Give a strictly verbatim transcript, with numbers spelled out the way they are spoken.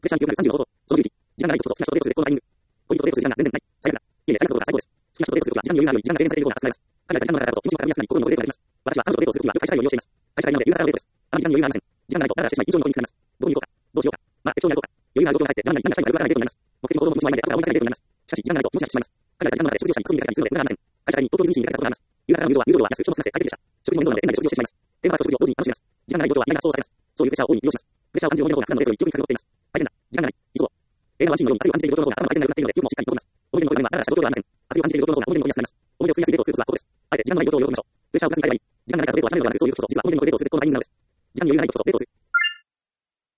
プレッシャーに強くなるさんじゅうの方法。そのじゅういち、時間がないことと好きな人とデートする絶好のタイミング。ポイントとデートする時間が全然ない。最悪だ。いえいえ、最悪なことが最高です。好きな人とデートするときは時間に余裕があるより時間が制限されるような扱います。彼らが時間の中だと気持ちが絡みやすくなり心にもデートができます。私は彼女とデートをするときはよく会社帰りを利用しています。会社帰りなので夕方のデートです。あまり時間に余裕がありません。時間がないとダラダラしてしまい緊張になります。どうに行こうか。どうしようか。まあ、適当にやろうか。余裕がある状況が入って、時間がない何がしたいのかよくわからないデートになります。目的も行動も気持ちも曖昧で頭が追いつかないデートになります。しかし、時間がないと気持ちがしてしまいます。彼らが時間の中で食事をしたり、クソに出かけたりするので無駄がありません。会社帰りに東京ディズニーに出かけたことがあります。夕方の入場は、入場料は安く、人も少なくて快適でした。食事も面倒なので店内で食事をしてしまいます。テーマパークと食事を同時に楽しみます。時間がない状況は意外な発想をされます。そういうプレッシャーを大いに利用します。プレッシャーを感じる女の子が普段のデートより記憶に書き残っています。大変だ。時間がない。急ごう。映画はシーンのように熱いを感じている状況の方が頭が回転なくなっているので記憶もしっかり残ります。大勢の声が今ダラダラした状況ではありません。熱いを感じている状況の方が思い出に残りやすくなります。思い出を作りやすいデートをすることはここです。あえて時間がない状況を喜びましょう。プレッシャーを感じない場合、時間がないからデートは諦めるのではなく、そういうことこそ実は